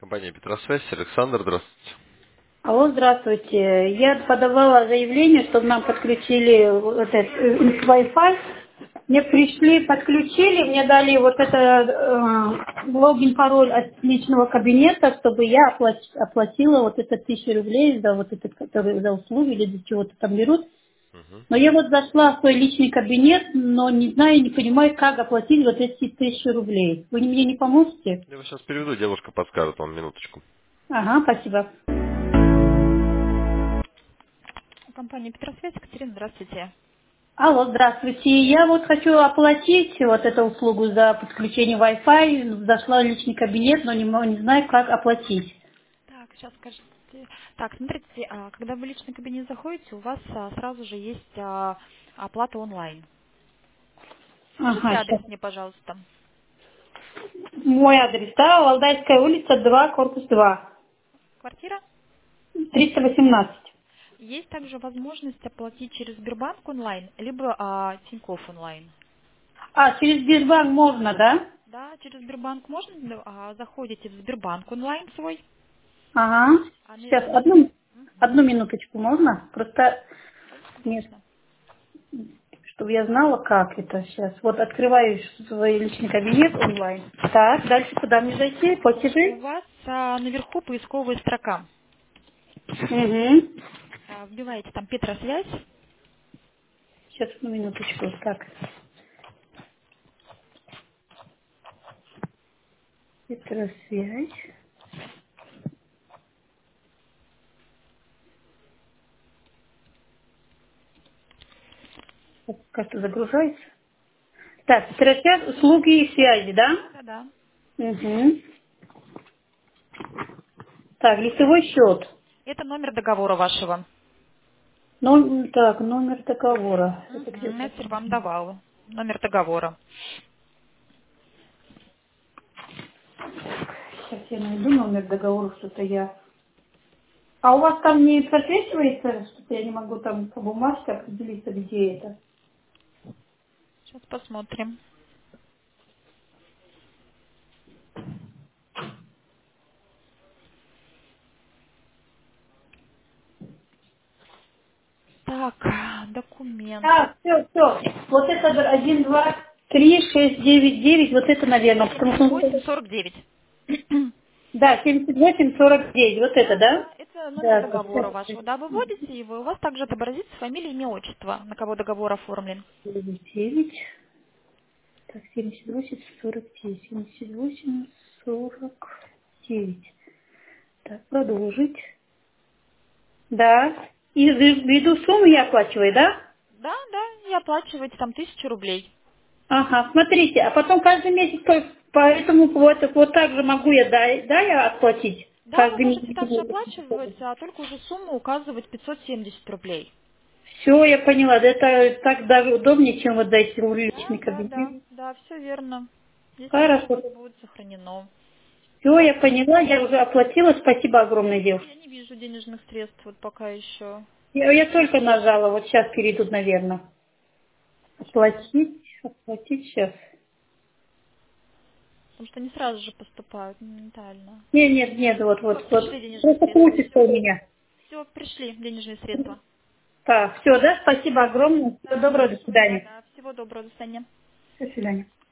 Компания Петросвязь, Александр, здравствуйте. Алло, здравствуйте. Я подавала заявление, чтобы нам подключили вот этот Wi-Fi. Мне пришли, подключили, мне дали вот это логин, пароль от личного кабинета, чтобы я оплатила вот это 1000 рублей за вот этот, который за услуги или за чего-то там берут. Мгм. Но я вот зашла в свой личный кабинет, но не знаю, не понимаю, как оплатить вот эти 1000 рублей. Вы мне не поможете? Я вас сейчас переведу, девушка подскажет вам минуточку. Ага, спасибо. Компания Петросвязь, Екатерина, здравствуйте. Алло, здравствуйте. Я вот хочу оплатить вот эту услугу за подключение Wi-Fi. Зашла в личный кабинет, но не знаю, как оплатить. Так, сейчас скажите. Так, смотрите, когда вы в личный кабинет заходите, у вас сразу же есть оплата онлайн. Скажите Ага, адрес сейчас. мне, пожалуйста. Мой адрес, да, Валдайская улица, 2, корпус 2, Квартира. 318. Есть также возможность оплатить через Сбербанк онлайн, либо Тинькофф онлайн. А, через Сбербанк можно, да? Да, через Сбербанк можно, заходите в Сбербанк онлайн свой. Ага. Сейчас, одну минуточку можно? Просто, Конечно, нет, конечно. чтобы я знала, как это сейчас. Вот открываю свой личный кабинет онлайн. Так, дальше куда мне зайти? У Платежи? вас наверху поисковая строка. Угу. Вбиваете там Петросвязь. Сейчас, одну минуточку. Так, Петросвязь. Как-то загружается. Так, Петросвязь, услуги и связи, да? Да-да-да. Угу. Так, лицевой счет. Это номер договора вашего. Так, номер договора. Это где-то. Мастер вам давал номер договора. Сейчас я найду номер договора, что-то я... А у вас там не просвечивается, что-то я не могу там по бумажке определиться, где это? Сейчас посмотрим. Так, документ. А, все. Вот это 1, 2, 3, 6, 9, 9. Вот это, наверное, потому что... 7849. Да, 7849. Вот это, Да, да? да, это номер Да, договора вашего. Да, вы вводите его, у вас также отобразится фамилия, имя, отчество, на кого договор оформлен. 9. Так, 7849. 7849. Так, продолжить. Да. И ввиду сумму я оплачиваю, да? Да, да, и оплачиваете там 1000 рублей. Ага, смотрите, а потом каждый месяц, поэтому вот так же могу я, да, я оплатить Да, вы каждый можете также месяц. оплачивать, а только уже сумму указывать 570 рублей. Все, я поняла. Да, это так даже удобнее, чем вот зайти в Да, личный да, да, кабинет. да, все верно. Здесь также у Хорошо. вас будет сохранено. Все, я поняла, я уже оплатила. Спасибо огромное, девушка. Я не вижу денежных средств вот пока еще. Я только нажала, вот сейчас перейдут, наверное. Оплатить сейчас. Потому что они сразу же поступают моментально. Нет, Все, вот. пришли денежные Просто средства, крутится все. у меня. Все, пришли денежные средства. Так, все, да, спасибо огромное. Всего Да, доброго, до хорошего дня, свидания. да. Всего доброго, до свидания. До свидания.